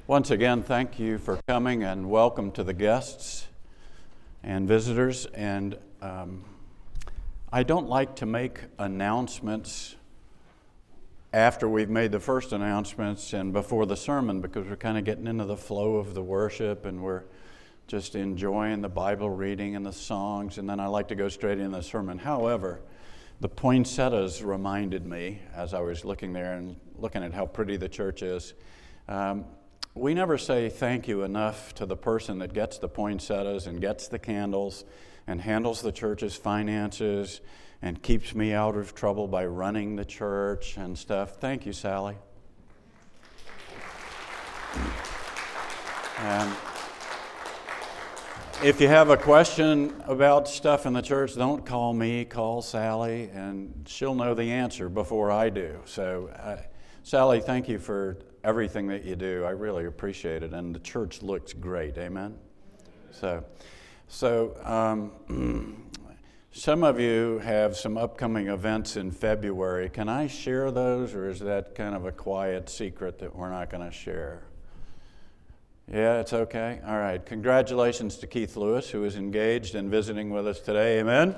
Once again, thank you for coming and welcome to the guests and visitors. And I don't like to make announcements after we've made the first announcements and before the sermon, because we're kind of getting into the flow of the worship and we're just enjoying the Bible reading and the songs, and then I like to go straight into the sermon. However, the poinsettias reminded me as I was looking there and looking at how pretty the church is. We never say thank you enough to the person that gets the poinsettias and gets the candles and handles the church's finances and keeps me out of trouble by running the church and stuff. Thank you, Sally. And if you have a question about stuff in the church, don't call me, call Sally, and she'll know the answer before I do. So, Sally, thank you for everything that you do. I really appreciate it, and the church looks great. Amen? So some of you have some upcoming events in February. Can I share those, or is that kind of a quiet secret that we're not going to share? Yeah, it's okay? All right. Congratulations to Keith Lewis, who is engaged and visiting with us today. Amen?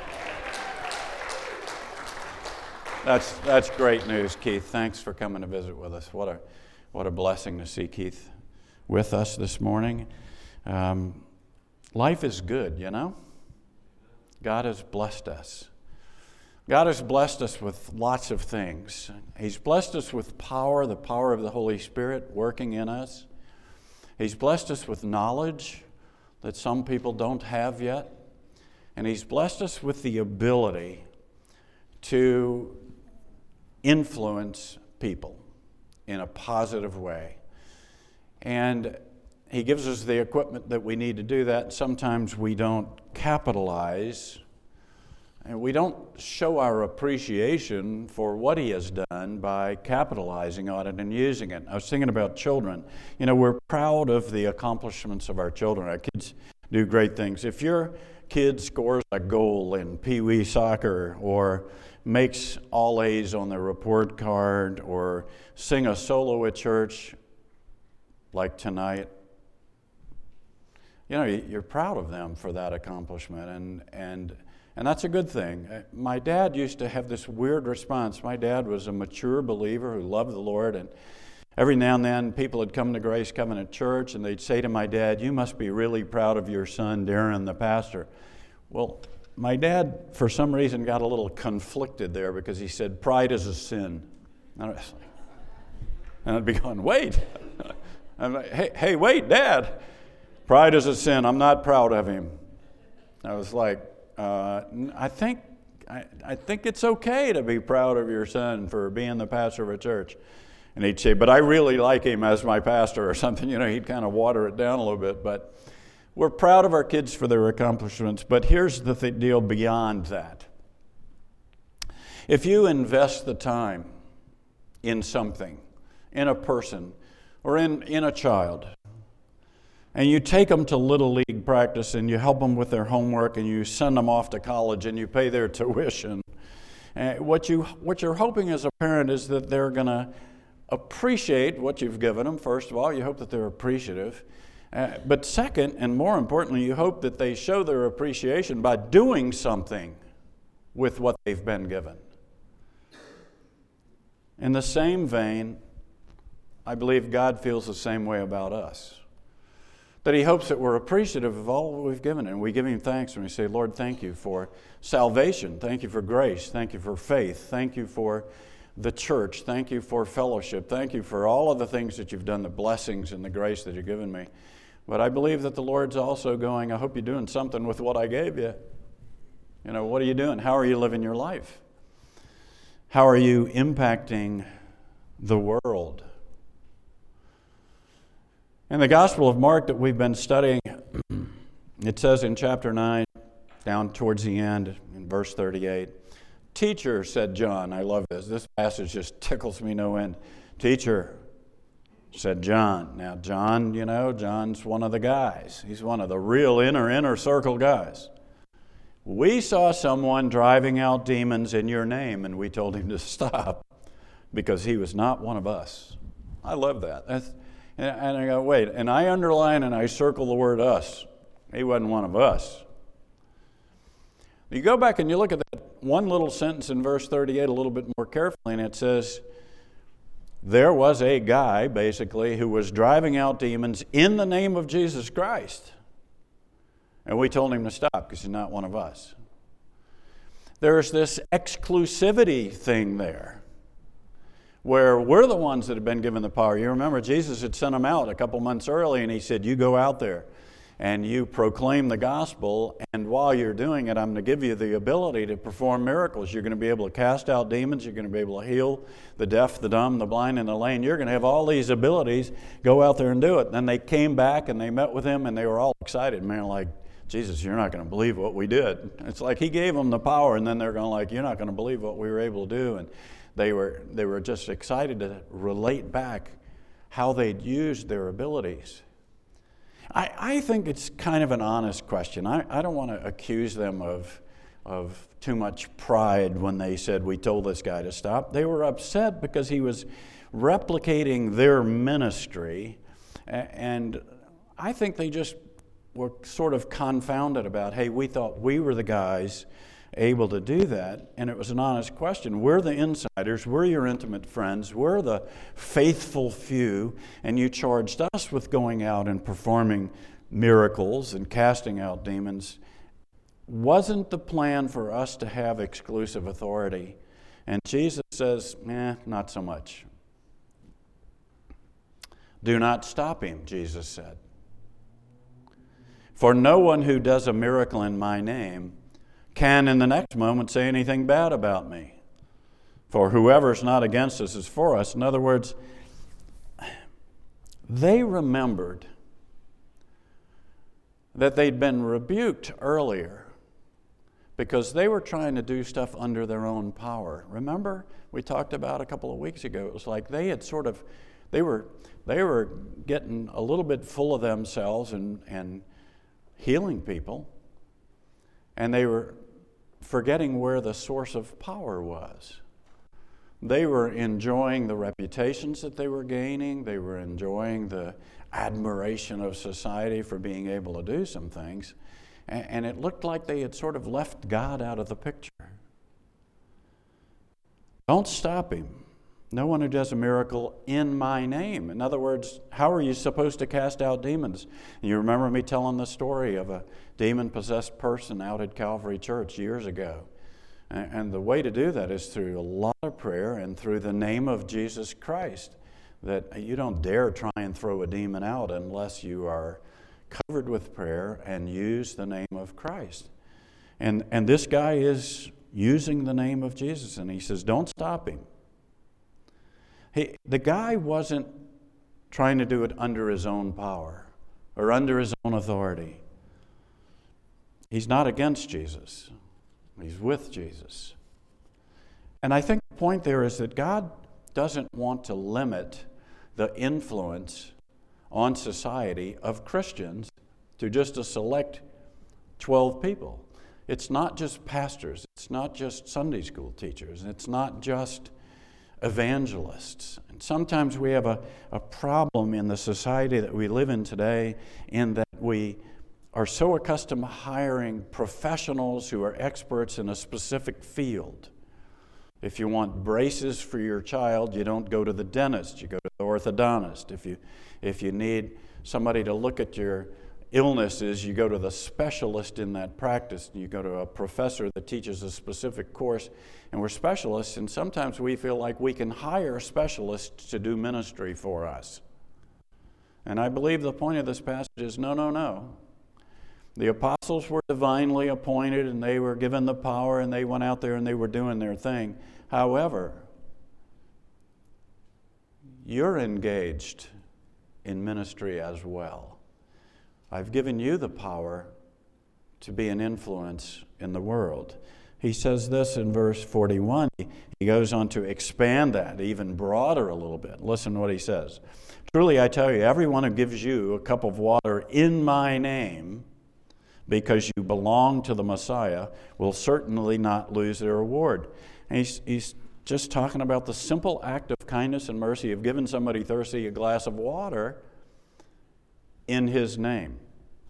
That's great news, Keith. Thanks for coming to visit with us. What a blessing to see Keith with us this morning. Life is good, you know? God has blessed us. God has blessed us with lots of things. He's blessed us with power, the power of the Holy Spirit working in us. He's blessed us with knowledge that some people don't have yet. And He's blessed us with the ability to influence people in a positive way. And He gives us the equipment that we need to do that. Sometimes we don't capitalize, and we don't show our appreciation for what He has done by capitalizing on it and using it. I was thinking about children. You know, we're proud of the accomplishments of our children. Our kids do great things. If your kid scores a goal in Pee Wee soccer, or makes all A's on their report card, or sing a solo at church like tonight, you know, you're proud of them for that accomplishment, and that's a good thing. My dad used to have this weird response. My dad was a mature believer who loved the Lord, and every now and then people had come to Grace Covenant Church, and they'd say to my dad, "You must be really proud of your son, Darren, the pastor." Well, my dad, for some reason, got a little conflicted there because he said, "Pride is a sin." And I'd be going, "Wait." I'm like, hey, wait, Dad. Pride is a sin. I'm not proud of him. I was like, I think it's okay to be proud of your son for being the pastor of a church. And he'd say, "But I really like him as my pastor," or something. You know, he'd kind of water it down a little bit. But we're proud of our kids for their accomplishments. But here's the deal beyond that. If you invest the time in something, in a person, or in a child, and you take them to Little League practice and you help them with their homework and you send them off to college and you pay their tuition, what you're hoping as a parent is that they're going to appreciate what you've given them. First of all, you hope that they're appreciative. But second, and more importantly, you hope that they show their appreciation by doing something with what they've been given. In the same vein, I believe God feels the same way about us. That He hopes that we're appreciative of all we've given, and we give Him thanks and we say, "Lord, thank you for salvation. Thank you for grace. Thank you for faith. Thank you for the church. Thank you for fellowship. Thank you for all of the things that you've done, the blessings and the grace that you've given me." But I believe that the Lord's also going, "I hope you're doing something with what I gave you. You know, what are you doing? How are you living your life? How are you impacting the world?" In the Gospel of Mark that we've been studying, it says in chapter 9, down towards the end, in verse 38, "Teacher," said John. I love this. This passage just tickles me no end. "Teacher," said John. Now, John, you know, John's one of the guys. He's one of the real inner circle guys. "We saw someone driving out demons in your name, and we told him to stop because he was not one of us." I love that. And I go, wait, and I underline and I circle the word us. He wasn't one of us. You go back and you look at that one little sentence in verse 38 a little bit more carefully, and it says, there was a guy, basically, who was driving out demons in the name of Jesus Christ. And we told him to stop because he's not one of us. There's this exclusivity thing there, where we're the ones that have been given the power. You remember Jesus had sent them out a couple months early, and he said, you go out there and you proclaim the gospel, and while you're doing it, I'm going to give you the ability to perform miracles. You're going to be able to cast out demons. You're going to be able to heal the deaf, the dumb, the blind, and the lame. You're going to have all these abilities. Go out there and do it. Then they came back, and they met with him, and they were all excited. Man, like, Jesus, you're not going to believe what we did. It's like he gave them the power, and then they're going like, you're not going to believe what we were able to do. And they were just excited to relate back how they'd used their abilities. I think it's kind of an honest question. I don't want to accuse them of too much pride when they said, we told this guy to stop. They were upset because he was replicating their ministry, and I think they just were sort of confounded about, hey, we thought we were the guys able to do that, and it was an honest question. We're the insiders, we're your intimate friends, we're the faithful few, and you charged us with going out and performing miracles and casting out demons. Wasn't the plan for us to have exclusive authority? And Jesus says, not so much. Do not stop him, Jesus said. For no one who does a miracle in my name can in the next moment say anything bad about me. For whoever's not against us is for us. In other words, they remembered that they'd been rebuked earlier because they were trying to do stuff under their own power. Remember, we talked about a couple of weeks ago, it was like they had they were getting a little bit full of themselves and healing people, and they were forgetting where the source of power was. They were enjoying the reputations that they were gaining. They were enjoying the admiration of society for being able to do some things. And it looked like they had sort of left God out of the picture. Don't stop him. No one who does a miracle in my name. In other words, how are you supposed to cast out demons? You remember me telling the story of a demon-possessed person out at Calvary Church years ago. And the way to do that is through a lot of prayer and through the name of Jesus Christ. That you don't dare try and throw a demon out unless you are covered with prayer and use the name of Christ. And this guy is using the name of Jesus, and he says, don't stop him. The guy wasn't trying to do it under his own power or under his own authority. He's not against Jesus. He's with Jesus. And I think the point there is that God doesn't want to limit the influence on society of Christians to just a select 12 people. It's not just pastors. It's not just Sunday school teachers. It's not just evangelists. And sometimes we have a problem in the society that we live in today in that we are so accustomed to hiring professionals who are experts in a specific field. If you want braces for your child, you don't go to the dentist, you go to the orthodontist. If you need somebody to look at your illnesses, you go to the specialist in that practice. You go to a professor that teaches a specific course, and we're specialists, and sometimes we feel like we can hire specialists to do ministry for us. And I believe the point of this passage is no. The apostles were divinely appointed, and they were given the power, and they went out there and they were doing their thing. However, you're engaged in ministry as well. I've given you the power to be an influence in the world. He says this in verse 41. He goes on to expand that even broader a little bit. Listen to what he says. Truly I tell you, everyone who gives you a cup of water in my name, because you belong to the Messiah, will certainly not lose their reward. And he's just talking about the simple act of kindness and mercy of giving somebody thirsty a glass of water. in His name,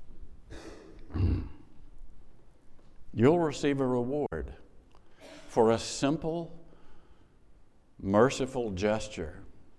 you'll receive a reward for a simple, merciful gesture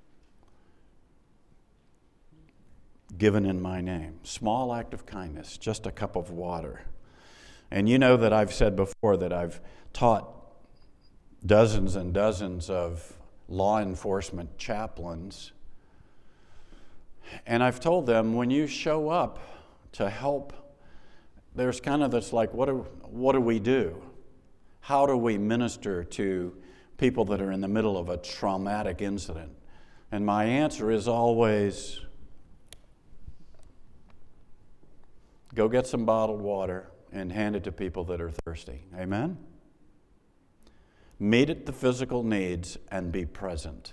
given in my name. Small act of kindness, just a cup of water. And you know that I've said before that I've taught dozens and dozens of law enforcement chaplains. And I've told them, when you show up to help, there's kind of this like, what do we do? How do we minister to people that are in the middle of a traumatic incident? And my answer is always, go get some bottled water and hand it to people that are thirsty. Amen? Meet at the physical needs and be present.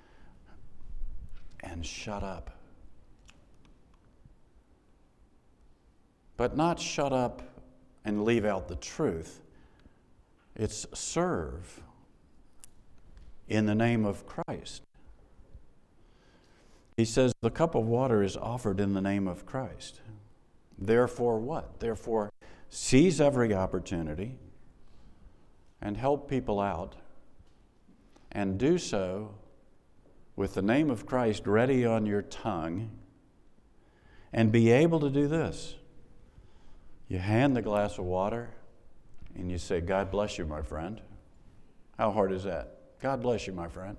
And shut up. But not shut up and leave out the truth. It's serve in the name of Christ. He says the cup of water is offered in the name of Christ. Therefore what? Therefore, seize every opportunity and help people out, and do so with the name of Christ ready on your tongue, and be able to do this. You hand the glass of water and you say, God bless you, my friend. How hard is that? God bless you, my friend.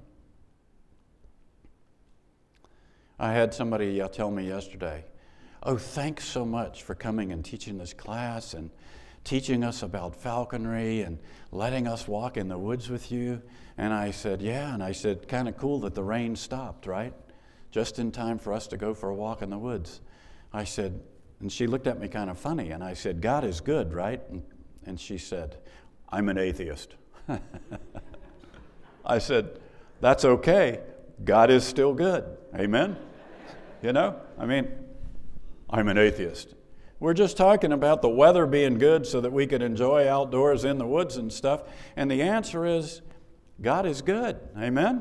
I had somebody tell me yesterday, oh, thanks so much for coming and teaching this class and teaching us about falconry and letting us walk in the woods with you. And I said, yeah. And I said, kind of cool that the rain stopped, right? Just in time for us to go for a walk in the woods. I said, and she looked at me kind of funny, and I said, God is good, right? And she said, I'm an atheist. I said, that's okay. God is still good. Amen? You know, I mean, I'm an atheist. We're just talking about the weather being good so that we could enjoy outdoors in the woods and stuff. And the answer is, God is good. Amen?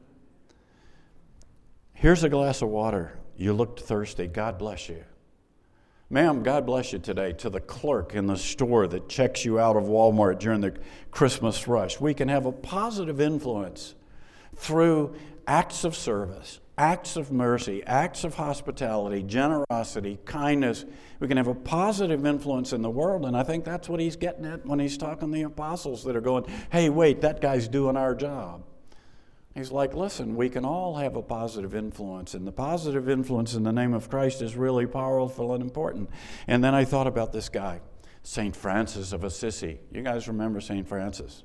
Here's a glass of water. You looked thirsty. God bless you. Ma'am, God bless you today. To the clerk in the store that checks you out of Walmart during the Christmas rush. We can have a positive influence through acts of service, acts of mercy, acts of hospitality, generosity, kindness. We can have a positive influence in the world, and I think that's what he's getting at when he's talking to the apostles that are going, hey, wait, that guy's doing our job. He's like, listen, we can all have a positive influence, and the positive influence in the name of Christ is really powerful and important. And then I thought about this guy, St. Francis of Assisi. You guys remember St. Francis?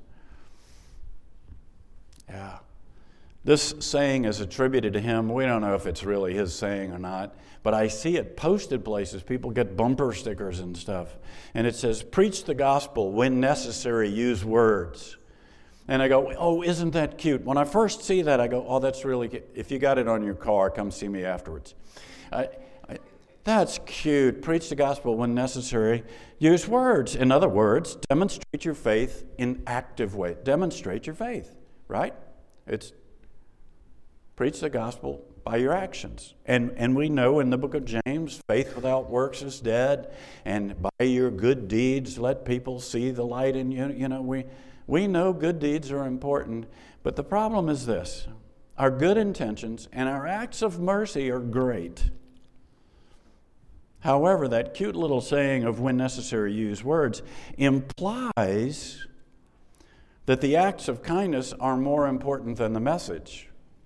Yeah. This saying is attributed to him. We don't know if it's really his saying or not, but I see it posted places. People get bumper stickers and stuff. And it says, preach the gospel, when necessary, use words. And I go, oh, isn't that cute? When I first see that, I go, oh, that's really cute. If you got it on your car, come see me afterwards. That's cute. Preach the gospel when necessary. Use words. In other words, demonstrate your faith in active way. Demonstrate your faith, right? It's preach the gospel by your actions. And we know in the book of James, faith without works is dead. And by your good deeds, let people see the light in you. You know, we know good deeds are important, but the problem is this. Our good intentions and our acts of mercy are great. However, that cute little saying of when necessary use words implies that the acts of kindness are more important than the message.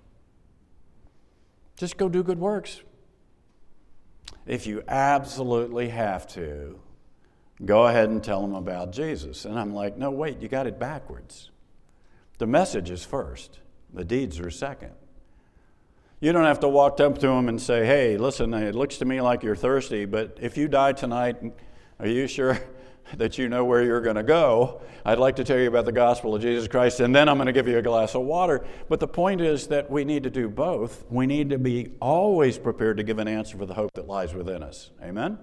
Just go do good works. If you absolutely have to, go ahead and tell them about Jesus. And I'm like, no, wait, you got it backwards. The message is first. The deeds are second. You don't have to walk up to them and say, hey, listen, it looks to me like you're thirsty, but if you die tonight, are you sure that you know where you're going to go? I'd like to tell you about the gospel of Jesus Christ, and then I'm going to give you a glass of water. But the point is that we need to do both. We need to be always prepared to give an answer for the hope that lies within us. Amen?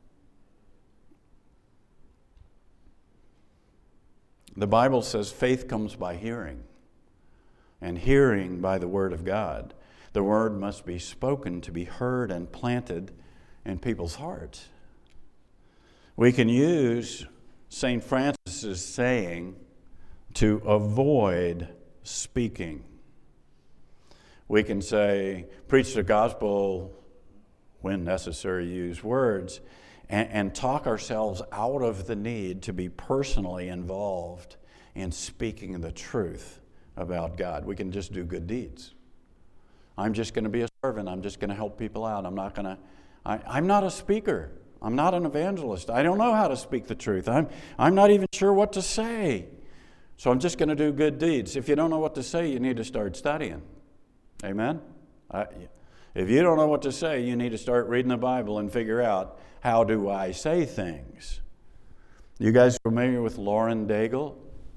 The Bible says faith comes by hearing, and hearing by the word of God. The word must be spoken to be heard and planted in people's hearts. We can use St. Francis's saying to avoid speaking. We can say, preach the gospel, when necessary, use words, and talk ourselves out of the need to be personally involved in speaking the truth about God. We can just do good deeds. I'm just going to be a servant. I'm just going to help people out. I'm not a speaker. I'm not an evangelist. I don't know how to speak the truth. I'm not even sure what to say. So I'm just going to do good deeds. If you don't know what to say, you need to start studying. Amen? If you don't know what to say, you need to start reading the Bible and figure out, how do I say things? You guys familiar with Lauren Daigle?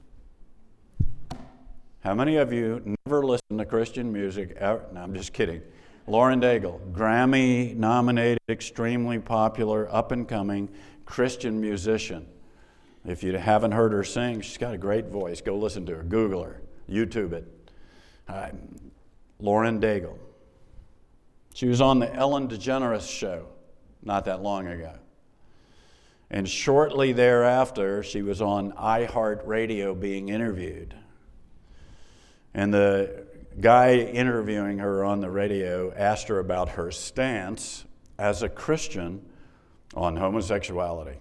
How many of you never listened to Christian music ever? No, I'm just kidding. Lauren Daigle, Grammy-nominated, extremely popular, up-and-coming Christian musician. If you haven't heard her sing, she's got a great voice. Go listen to her. Google her. YouTube it. Lauren Daigle. She was on the Ellen DeGeneres show not that long ago. And shortly thereafter, she was on iHeartRadio being interviewed. And the guy interviewing her on the radio asked her about her stance as a Christian on homosexuality.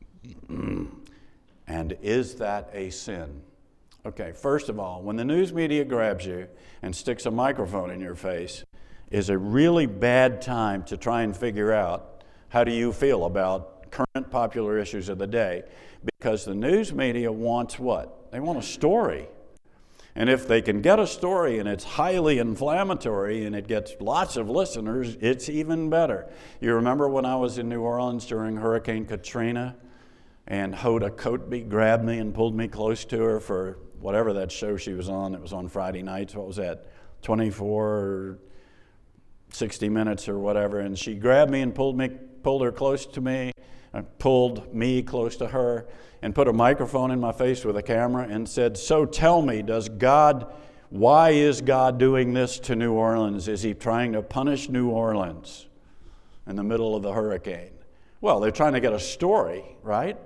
And is that a sin? Okay, first of all, when the news media grabs you and sticks a microphone in your face, is a really bad time to try and figure out how do you feel about current popular issues of the day. Because the news media wants what? They want a story. And if they can get a story and it's highly inflammatory and it gets lots of listeners, it's even better. You remember when I was in New Orleans during Hurricane Katrina and Hoda Kotb grabbed me and pulled me close to her for whatever that show she was on. It was on Friday nights. What was that? 24 or 60 Minutes or whatever. And she grabbed me and pulled her close to me, pulled me close to her, and put a microphone in my face with a camera and said, so tell me, why is God doing this to New Orleans? Is he trying to punish New Orleans in the middle of the hurricane? Well, they're trying to get a story, right?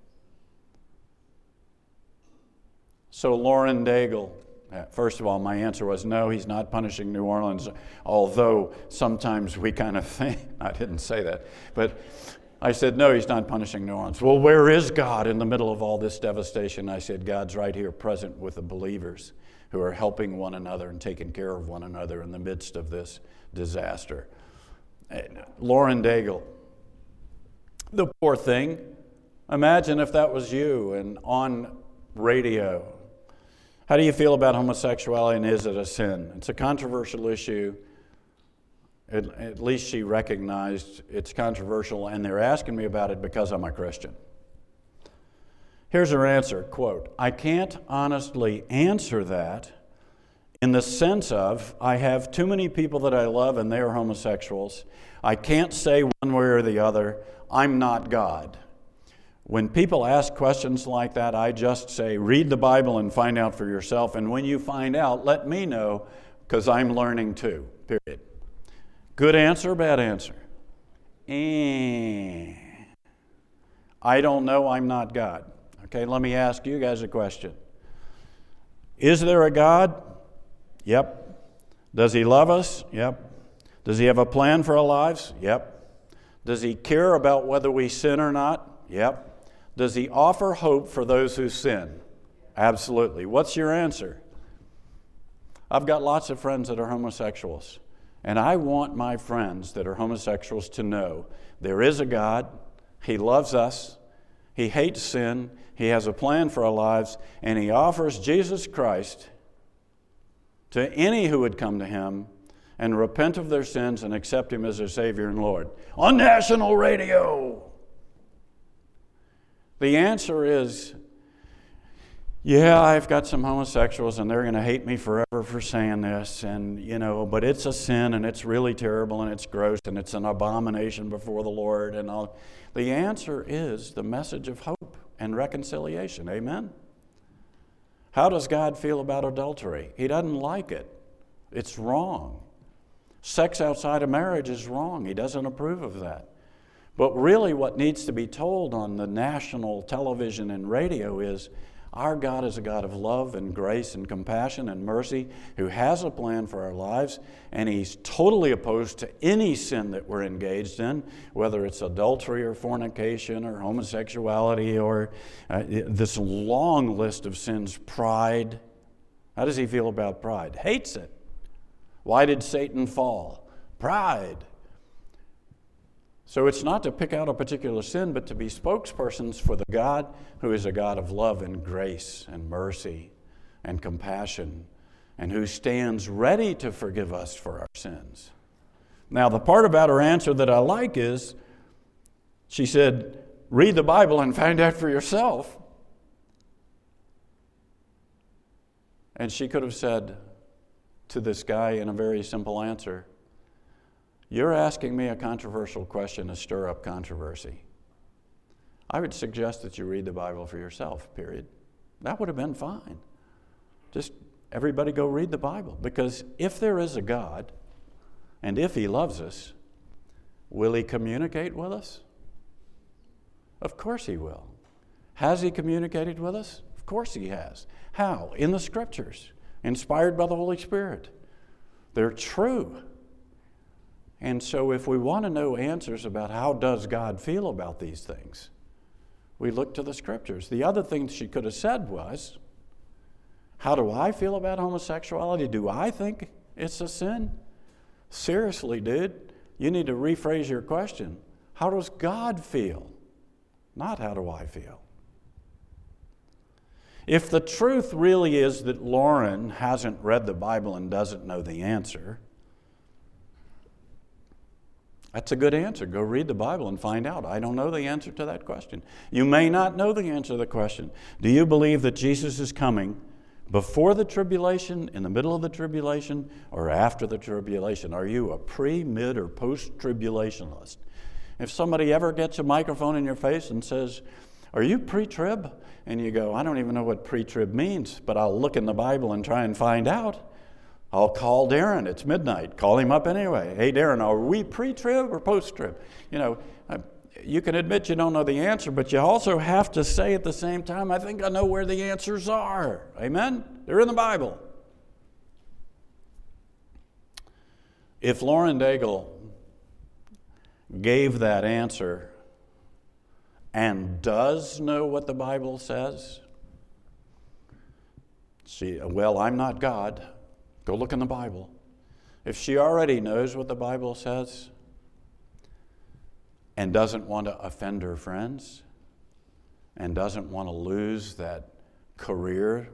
So Lauren Daigle, first of all, my answer was no, he's not punishing New Orleans, although sometimes we kind of think, I didn't say that, but I said, no, he's not punishing New Orleans. Well, where is God in the middle of all this devastation? I said, God's right here present with the believers who are helping one another and taking care of one another in the midst of this disaster. Lauren Daigle, the poor thing. Imagine if that was you and on radio. How do you feel about homosexuality, and is it a sin? It's a controversial issue. At least she recognized it's controversial, and they're asking me about it because I'm a Christian. Here's her answer, quote, I can't honestly answer that in the sense of I have too many people that I love and they are homosexuals. I can't say one way or the other, I'm not God. When people ask questions like that, I just say, read the Bible and find out for yourself. And when you find out, let me know, because I'm learning too, period. Good answer, bad answer? I don't know, I'm not God. Okay, let me ask you guys a question. Is there a God? Yep. Does he love us? Yep. Does he have a plan for our lives? Yep. Does he care about whether we sin or not? Yep. Does he offer hope for those who sin? Absolutely. What's your answer? I've got lots of friends that are homosexuals. And I want my friends that are homosexuals to know there is a God, he loves us, he hates sin, he has a plan for our lives, and he offers Jesus Christ to any who would come to him and repent of their sins and accept him as their Savior and Lord. On national radio! The answer is, yeah, I've got some homosexuals and they're going to hate me forever for saying this, and but it's a sin and it's really terrible and it's gross and it's an abomination before the Lord and all. The answer is the message of hope and reconciliation. Amen? How does God feel about adultery? He doesn't like it. It's wrong. Sex outside of marriage is wrong. He doesn't approve of that. But really what needs to be told on the national television and radio is our God is a God of love and grace and compassion and mercy who has a plan for our lives, and He's totally opposed to any sin that we're engaged in, whether it's adultery or fornication or homosexuality or this long list of sins, pride. How does He feel about pride? Hates it. Why did Satan fall? Pride. So it's not to pick out a particular sin, but to be spokespersons for the God who is a God of love and grace and mercy and compassion, and who stands ready to forgive us for our sins. Now, the part about her answer that I like is, she said, read the Bible and find out for yourself. And she could have said to this guy in a very simple answer, you're asking me a controversial question to stir up controversy. I would suggest that you read the Bible for yourself, period. That would have been fine. Just everybody go read the Bible. Because if there is a God, and if He loves us, will He communicate with us? Of course He will. Has He communicated with us? Of course He has. How? In the Scriptures, inspired by the Holy Spirit. They're true. And so if we want to know answers about how does God feel about these things, we look to the Scriptures. The other thing she could have said was, how do I feel about homosexuality? Do I think it's a sin? Seriously, dude, you need to rephrase your question. How does God feel? Not how do I feel? If the truth really is that Lauren hasn't read the Bible and doesn't know the answer, that's a good answer. Go read the Bible and find out. I don't know the answer to that question. You may not know the answer to the question. Do you believe that Jesus is coming before the tribulation, in the middle of the tribulation, or after the tribulation? Are you a pre, mid, or post-tribulationist? If somebody ever gets a microphone in your face and says, are you pre-trib? And you go, I don't even know what pre-trib means, but I'll look in the Bible and try and find out. I'll call Darren. It's midnight. Call him up anyway. Hey, Darren, are we pre-trib or post-trib? You know, you can admit you don't know the answer, but you also have to say at the same time, I think I know where the answers are. Amen? They're in the Bible. If Lauren Daigle gave that answer and does know what the Bible says, well, I'm not God. Go look in the Bible. If she already knows what the Bible says and doesn't want to offend her friends and doesn't want to lose that career,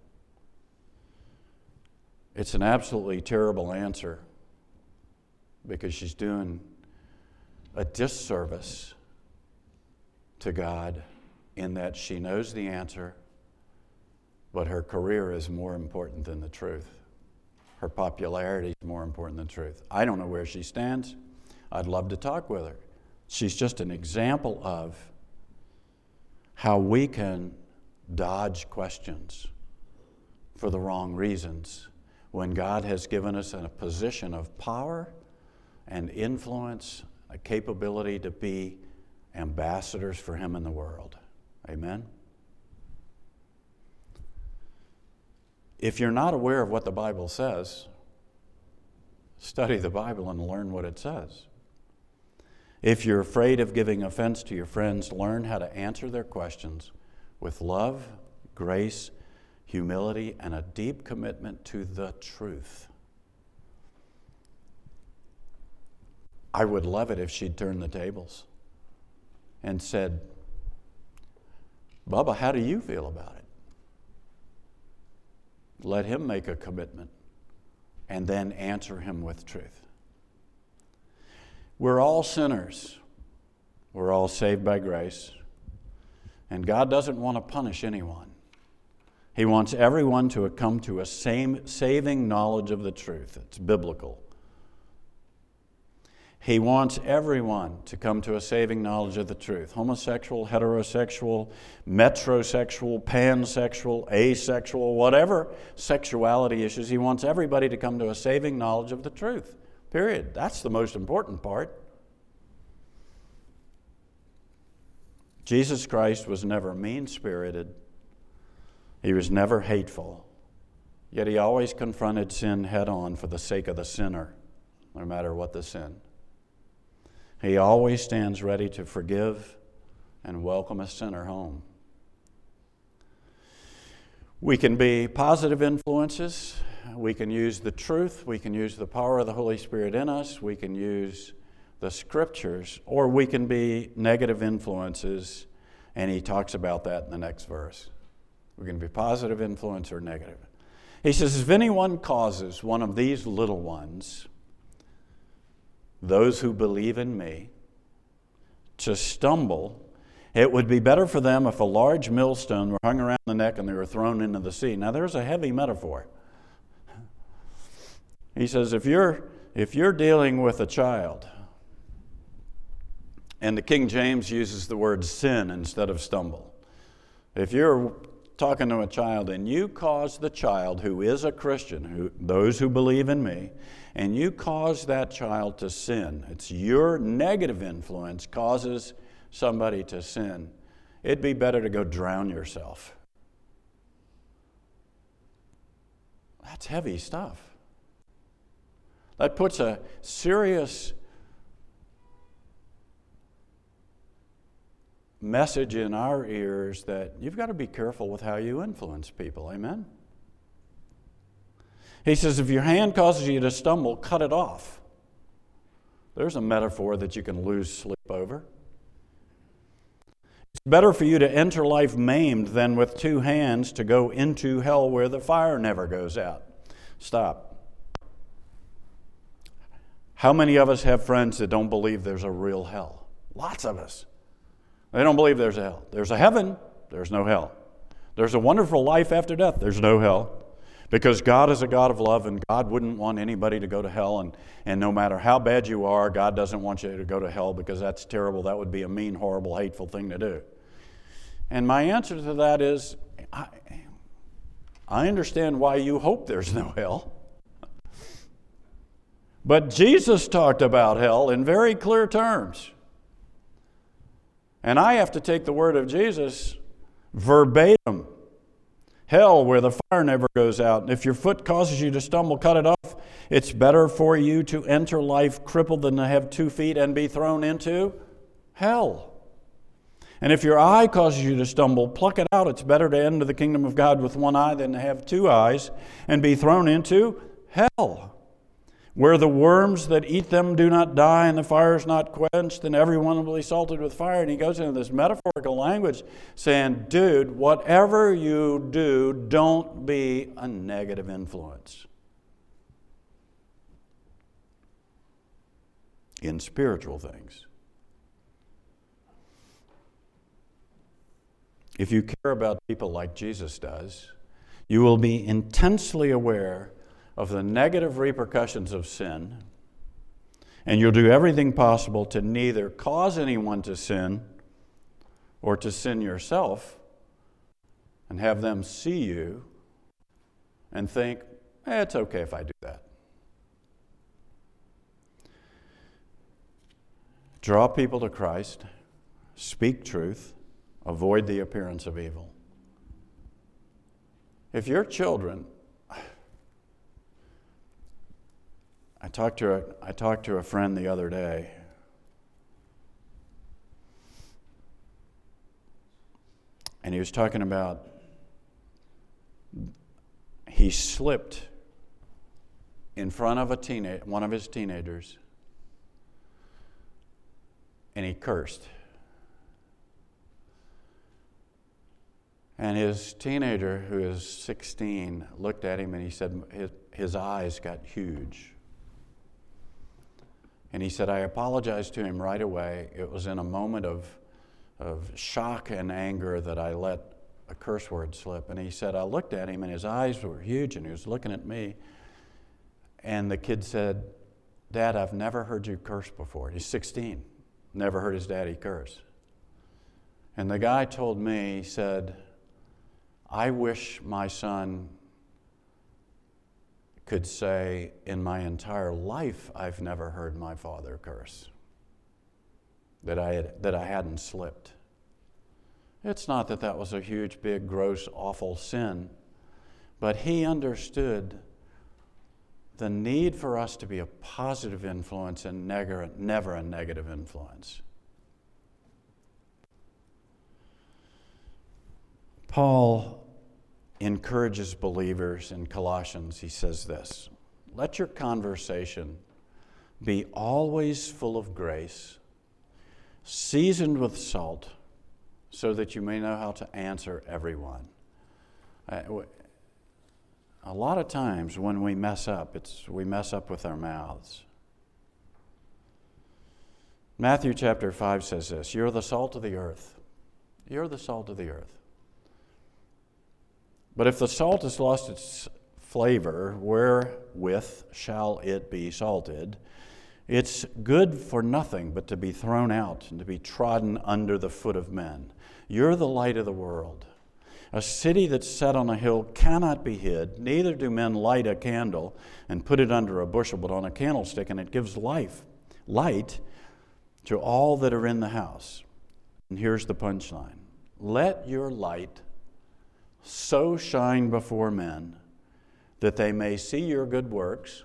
it's an absolutely terrible answer because she's doing a disservice to God in that she knows the answer, but her career is more important than the truth. Her popularity is more important than truth. I don't know where she stands. I'd love to talk with her. She's just an example of how we can dodge questions for the wrong reasons when God has given us a position of power and influence, a capability to be ambassadors for Him in the world. Amen? If you're not aware of what the Bible says, study the Bible and learn what it says. If you're afraid of giving offense to your friends, learn how to answer their questions with love, grace, humility, and a deep commitment to the truth. I would love it if she'd turn the tables and said, Bubba, how do you feel about it? Let him make a commitment and then answer him with truth. We're all sinners. We're all saved by grace. And God doesn't want to punish anyone. He wants everyone to come to a saving knowledge of the truth. It's biblical. He wants everyone to come to a saving knowledge of the truth. Homosexual, heterosexual, metrosexual, pansexual, asexual, whatever sexuality issues, He wants everybody to come to a saving knowledge of the truth. Period. That's the most important part. Jesus Christ was never mean-spirited. He was never hateful. Yet he always confronted sin head-on for the sake of the sinner, no matter what the sin. He always stands ready to forgive and welcome a sinner home. We can be positive influences. We can use the truth. We can use the power of the Holy Spirit in us. We can use the Scriptures. Or we can be negative influences, and he talks about that in the next verse. We can be positive influence or negative. He says, if anyone causes one of these little ones, those who believe in me, to stumble, it would be better for them if a large millstone were hung around the neck and they were thrown into the sea. Now there's a heavy metaphor. He says, if you're dealing with a child, and the King James uses the word sin instead of stumble. If you're talking to a child and you cause the child who is a Christian, those who believe in me, and you cause that child to sin, it's your negative influence causes somebody to sin, it'd be better to go drown yourself. That's heavy stuff. That puts a serious message in our ears that you've got to be careful with how you influence people. Amen? He says, if your hand causes you to stumble, cut it off. There's a metaphor that you can lose sleep over. It's better for you to enter life maimed than with two hands to go into hell where the fire never goes out. Stop. How many of us have friends that don't believe there's a real hell? Lots of us. They don't believe there's a hell. There's a heaven, there's no hell. There's a wonderful life after death, there's no hell. Because God is a God of love, and God wouldn't want anybody to go to hell. And no matter how bad you are, God doesn't want you to go to hell because that's terrible. That would be a mean, horrible, hateful thing to do. And my answer to that is, I understand why you hope there's no hell. But Jesus talked about hell in very clear terms. And I have to take the word of Jesus verbatim. Hell, where the fire never goes out. And if your foot causes you to stumble, cut it off. It's better for you to enter life crippled than to have 2 feet and be thrown into hell. And if your eye causes you to stumble, pluck it out. It's better to enter the kingdom of God with one eye than to have 2 eyes and be thrown into hell, where the worms that eat them do not die and the fire is not quenched, and everyone will be salted with fire. And he goes into this metaphorical language saying, dude, whatever you do, don't be a negative influence in spiritual things. If you care about people like Jesus does, you will be intensely aware of the negative repercussions of sin, and you'll do everything possible to neither cause anyone to sin or to sin yourself and have them see you and think, it's okay if I do that. Draw people to Christ, speak truth, avoid the appearance of evil. If your children... I talked to a friend the other day. And he was talking about he slipped in front of one of his teenagers, and he cursed. And his teenager, who is 16, looked at him and he said his eyes got huge. And he said, I apologized to him right away. It was in a moment of shock and anger that I let a curse word slip. And he said, I looked at him and his eyes were huge and he was looking at me. And the kid said, Dad, I've never heard you curse before. He's 16, never heard his daddy curse. And the guy told me, he said, I wish my son could say, in my entire life, I've never heard my father curse, that I hadn't slipped. It's not that that was a huge, big, gross, awful sin, but he understood the need for us to be a positive influence and never a negative influence. Paul encourages believers in Colossians. He says this, "Let your conversation be always full of grace, seasoned with salt, so that you may know how to answer everyone." A lot of times when we mess up, we mess up with our mouths. Matthew chapter 5 says this, "You're the salt of the earth." You're the salt of the earth. But if the salt has lost its flavor, wherewith shall it be salted? It's good for nothing but to be thrown out and to be trodden under the foot of men. You're the light of the world. A city that's set on a hill cannot be hid, neither do men light a candle and put it under a bushel, but on a candlestick, and it gives light to all that are in the house. And here's the punchline. Let your light so shine before men that they may see your good works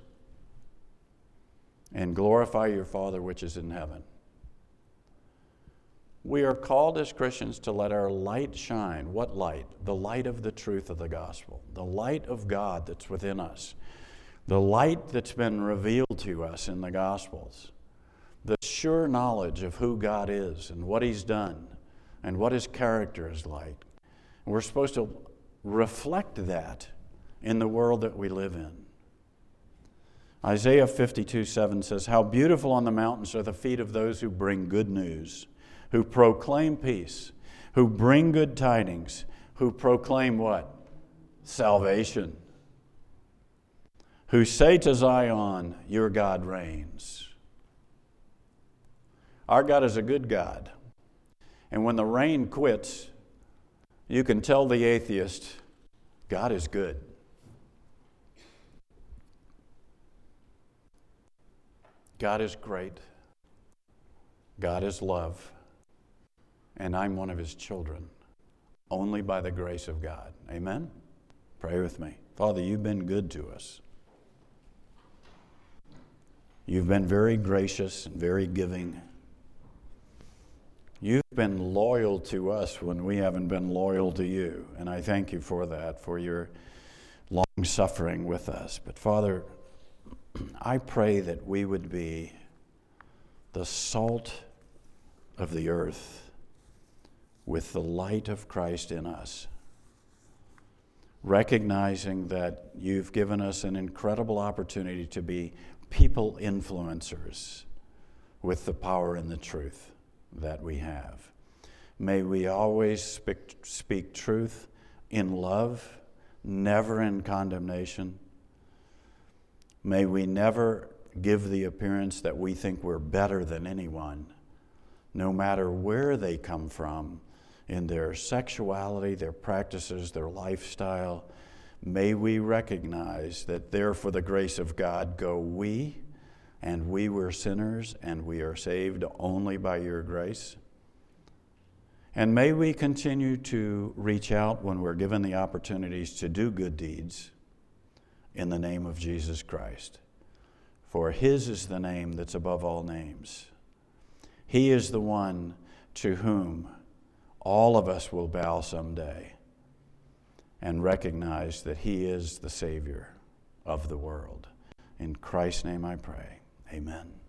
and glorify your Father which is in heaven. We are called as Christians to let our light shine. What light? The light of the truth of the gospel. The light of God that's within us. The light that's been revealed to us in the Gospels. The sure knowledge of who God is and what He's done and what His character is like. And we're supposed to reflect that in the world that we live in. Isaiah 52:7 says, "How beautiful on the mountains are the feet of those who bring good news, who proclaim peace, who bring good tidings, who proclaim" what? Salvation. "Who say to Zion, your God reigns." Our God is a good God. And when the rain quits, you can tell the atheist, God is good. God is great. God is love. And I'm one of His children, only by the grace of God. Amen? Pray with me. Father, You've been good to us. You've been very gracious and very giving. You've been loyal to us when we haven't been loyal to You. And I thank You for that, for Your long suffering with us. But Father, I pray that we would be the salt of the earth with the light of Christ in us, recognizing that You've given us an incredible opportunity to be people influencers with the power and the truth that we have. May we always speak truth in love, never in condemnation. May we never give the appearance that we think we're better than anyone, no matter where they come from in their sexuality, their practices, their lifestyle. May we recognize that there for the grace of God go we, and we were sinners, and we are saved only by Your grace. And may we continue to reach out when we're given the opportunities to do good deeds in the name of Jesus Christ. For His is the name that's above all names. He is the one to whom all of us will bow someday and recognize that He is the Savior of the world. In Christ's name I pray. Amen.